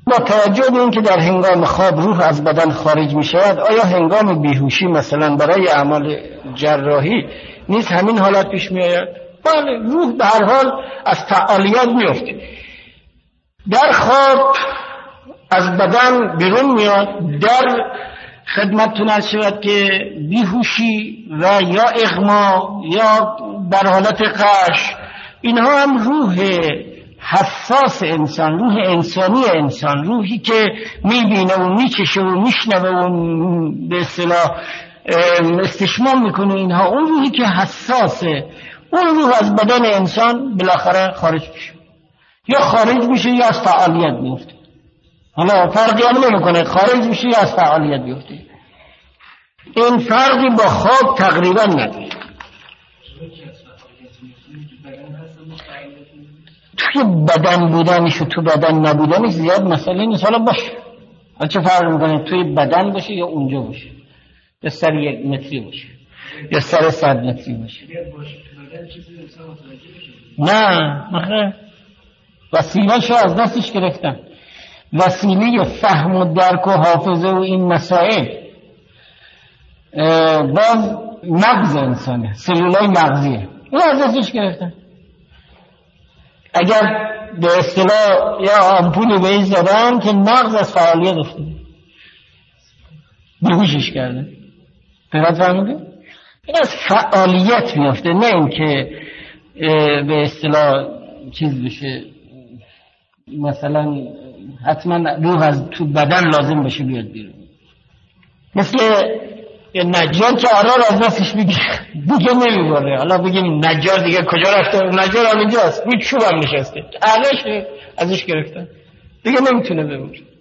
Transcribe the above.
با توجه به این که در هنگام خواب روح از بدن خارج می شود، آیا هنگام بیهوشی مثلا برای اعمال جراحی نیز همین حالت پیش می آید؟ بله، روح به هر حال از فعالیت می افته. در خواب از بدن بیرون میاد. در خدمتتون عرض شود که بیهوشی و یا اغما یا در حالت غش، اینها هم روح حساس انسان، روح انسانی انسان، روحی که میبینه و میچشه و میشنوه و به اصطلاح استشمام میکنه، اینها اون روحی که حساسه، اون روح از بدن انسان بالاخره خارج میشه، یا خارج میشه یا از فعالیت میفته. حالا فرقی هم نمیکنه خارج میشه یا از فعالیت بیفته. این فرقی با خواب تقریبا نداره. توی بدن بودنش و تو بدن نبودنش زیاد مسئله نیست. حالا باشه، حالا چه فرق میکنه توی بدن باشه یا اونجا باشه، یا سر 1 متری باشه یا سر 100 متری باشه. نه وسیله‌شو از دستش گرفتن. وسیله فهم و درک و حافظه و این مسائل باز مغز انسانه، سلولای مغزیه، این از دستش گرفتن. اگر به اصطلاح یا آمپولی به این زدن که مغز از فعالیت افتاده، بیهوشش کرده. فقط فهمیده؟ این از فعالیت میفته، نه این که به اصطلاح چیز بشه، مثلا حتما روح از تو بدن لازم باشه بیاد بیرون. مثل نجار که آرار از دستش دیگه نمیباره. حالا بگیم نجار دیگه کجا رفته؟ نجار هم اینجاست، روی چوب هم نشسته، عقلش ازش گرفتن دیگه نمیتونه ببره.